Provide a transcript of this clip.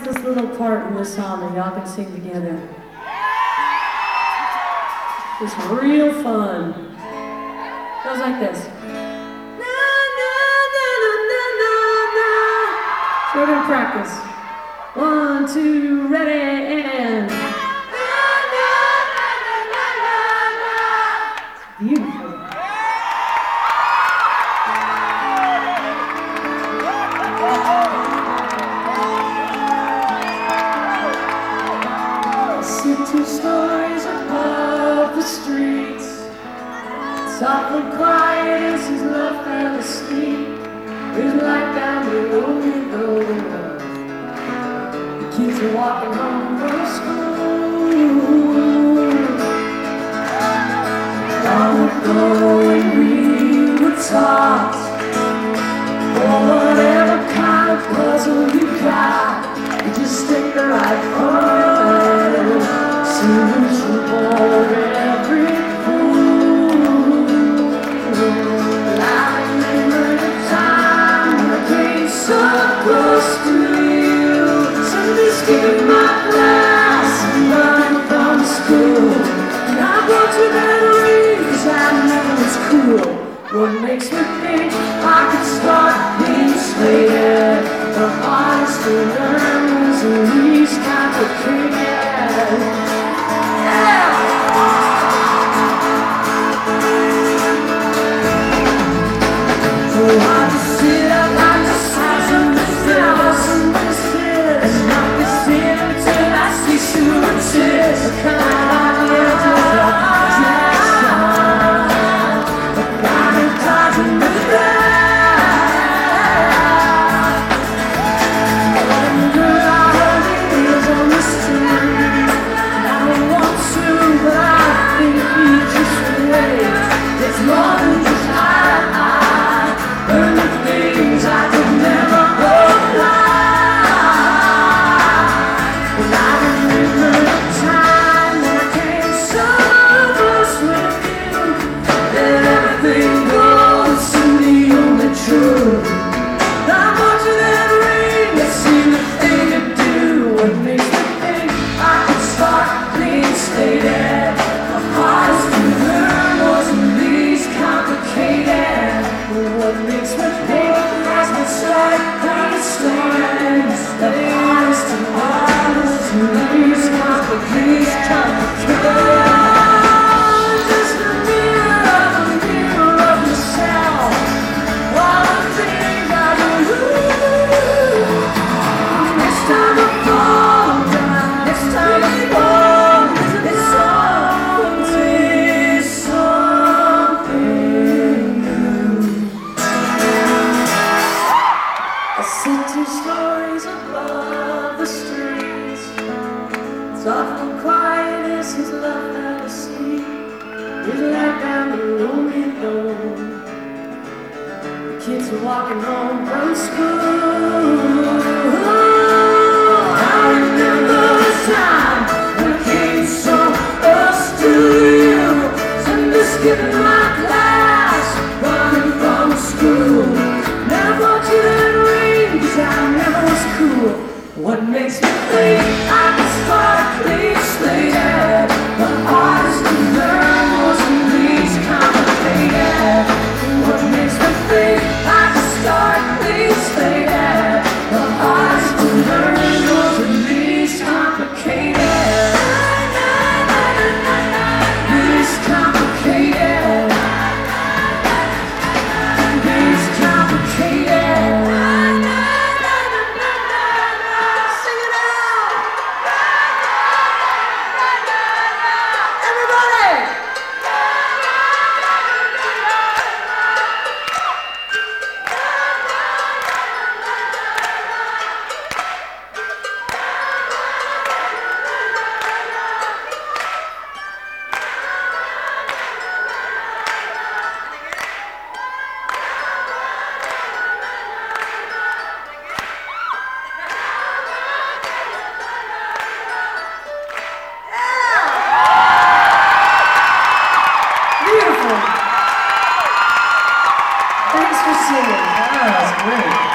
this little part in this song that y'all can sing together. It's real fun. It goes like this. Na, na, na, na, na, na, na. So we're gonna practice. 1, 2, ready, and na, na, na, na, na, na. Beautiful. Two stories above the streets, softly quiet as his love fell asleep. There's light down below me, though the kids are walking home from school. Long ago when we were taught, for whatever kind of puzzle you got, you just stick the right corner. Soon as you board every fool. I remember the time when I came so close to you. Somebody skipping my class and running from school. And I brought you that ring 'cause I never was cool. What makes me think I could start being slated? The hardest to learn was the least complicated. Soft and quiet as his love fell asleep. His light down below me, though the kids are walking home from school. I remember the time when I came so close to you. Sunday skipping my class, running from school. Never bought you that ring 'cause I never was cool. What makes me think I can start these later? The hardest to learn was the least complicated. What makes me think I can start these later? The hardest to learn was the least complicated. Least complicated. Least complicated. Thanks for singing. That was great.